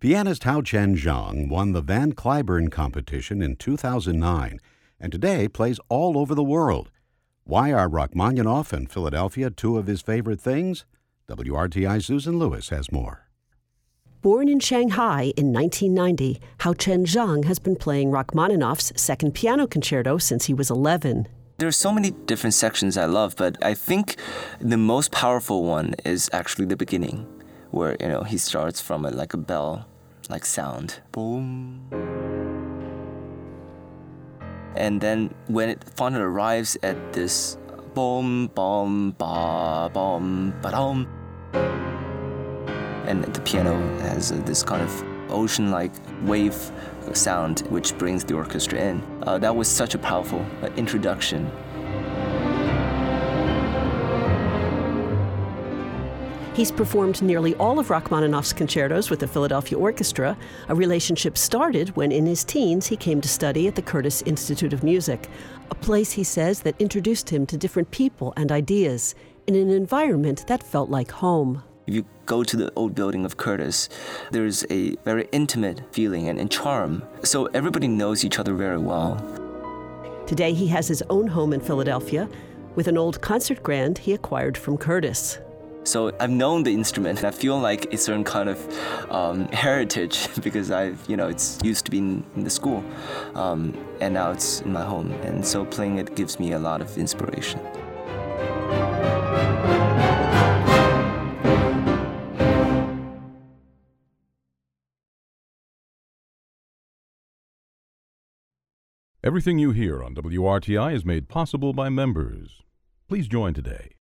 Pianist Hao Chen-zhang won the Van Cliburn competition in 2009 and today plays all over the world. Why are Rachmaninoff and Philadelphia two of his favorite things? WRTI's Susan Lewis has more. Born in Shanghai in 1990, Hao Chen-zhang has been playing Rachmaninoff's Second Piano Concerto since he was 11. There are so many different sections I love, but I think the most powerful one is actually the beginning, where he starts from like a bell-like sound, boom, and then when it finally arrives at this boom, boom, ba, boom, ba, dum, and the piano has this kind of ocean-like wave sound which brings the orchestra in. That was such a powerful introduction. He's performed nearly all of Rachmaninoff's concertos with the Philadelphia Orchestra. A relationship started when in his teens he came to study at the Curtis Institute of Music, a place he says that introduced him to different people and ideas in an environment that felt like home. If you go to the old building of Curtis, there's a very intimate feeling and charm. So everybody knows each other very well. Today he has his own home in Philadelphia with an old concert grand he acquired from Curtis. So I've known the instrument, and I feel like a certain kind of heritage because it's used to be in the school, and now it's in my home. And so playing it gives me a lot of inspiration. Everything you hear on WRTI is made possible by members. Please join today